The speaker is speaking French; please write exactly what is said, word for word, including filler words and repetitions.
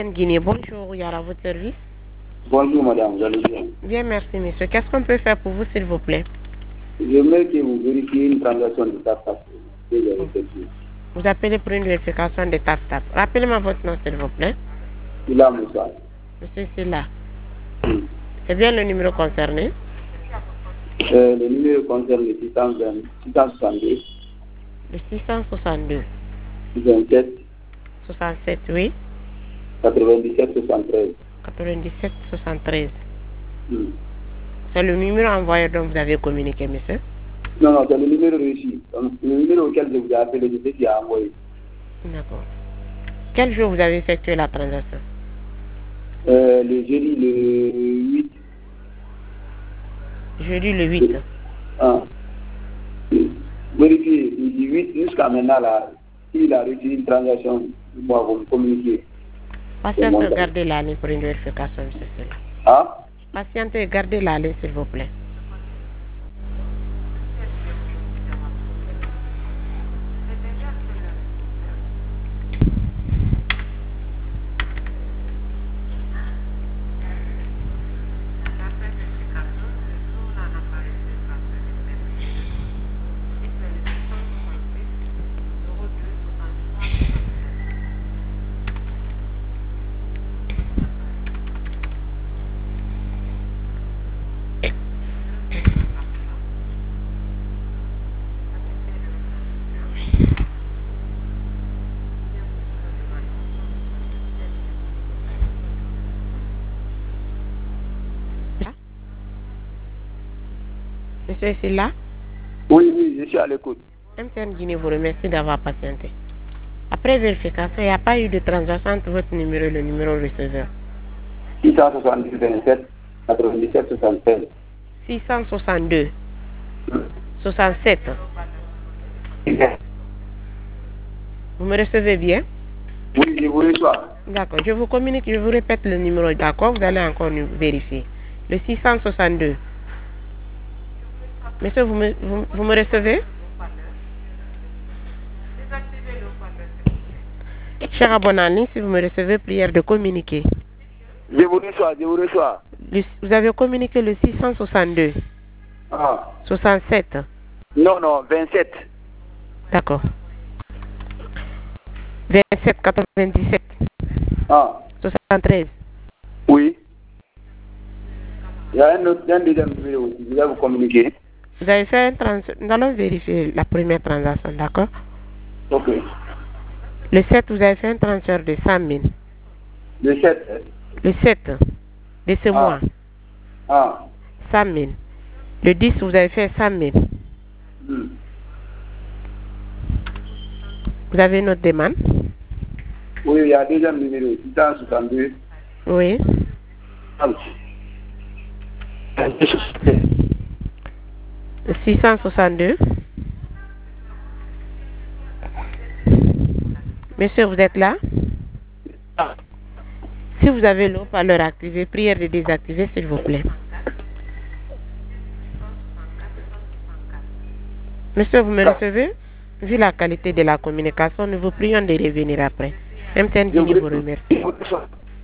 Guinée, bonjour, Yara, à votre service. Bonjour madame, vous allez bien? Bien, merci monsieur. Qu'est-ce qu'on peut faire pour vous, s'il vous plaît? J'aimerais que vous vérifiez une transaction de TapTap. Vous appelez pour une vérification de TapTap. Rappelez-moi votre nom, s'il vous plaît. Silla Moussa. Monsieur Silla. C'est bien le numéro concerné? Euh, le numéro concerne le six cent vingt, six cent soixante-deux. Le six cent soixante-deux. vingt-sept. soixante-sept, oui. quatre-vingt-dix-sept soixante-treize. quatre-vingt-dix-sept soixante-treize. Hmm. C'est le numéro envoyé dont vous avez communiqué, monsieur? Non, non, c'est le numéro réussi. Donc, le numéro auquel je vous ai appelé, je sais qui a envoyé. D'accord. Quel jour vous avez effectué la transaction? Euh, le jeudi, le huit. Jeudi le huit. Ah. Vérifiez, du huit jusqu'à maintenant, là, s'il a reçu une transaction, moi, vous me communiquez. Patientez, gardez la ligne pour une vérification, monsieur Silla. Ah? Patientez, gardez la ligne, s'il vous plaît. Monsieur Silla? Oui, oui, je suis à l'écoute. M T N Guinée vous remercie d'avoir patienté. Après vérification, il n'y a pas eu de transaction entre votre numéro et le numéro receveur. six cent soixante-deux vingt-sept quatre-vingt-dix-sept soixante-treize. six cent soixante-deux soixante-sept. Vous me recevez bien? Oui, je vous reçois. D'accord, je vous communique, je vous répète le numéro, d'accord? Vous allez encore vérifier. Le six cent soixante-deux. Monsieur, vous me, vous, vous me recevez? Cher abonné en ligne, si vous me recevez, prière de communiquer. Je vous reçois, je vous reçois. Le, vous avez communiqué le six cent soixante-deux. Ah. soixante-sept. Non, non, vingt-sept. D'accord. vingt-sept quatre-vingt-dix-sept. Ah. soixante-treize. Oui. Il y a un, autre, un deuxième numéro aussi, je vais vous communiquer. Vous avez fait un transfert. Nous allons vérifier la première transaction, d'accord? Ok. Le sept, vous avez fait un transfert de cent mille. Le sept. Le sept de ce ah. mois. Ah. cent mille. Le dix, vous avez fait cent mille. Hmm. Vous avez une autre demande? Oui, il y a un deuxième numéro, six cent soixante-deux. Oui. six cent soixante-deux. Monsieur, vous êtes là? Ah. Si vous avez le haut-parleur activé, prière de désactiver, s'il vous plaît. Monsieur, vous me recevez? Vu la qualité de la communication, nous vous prions de revenir après. M T N Guinée vous remercie.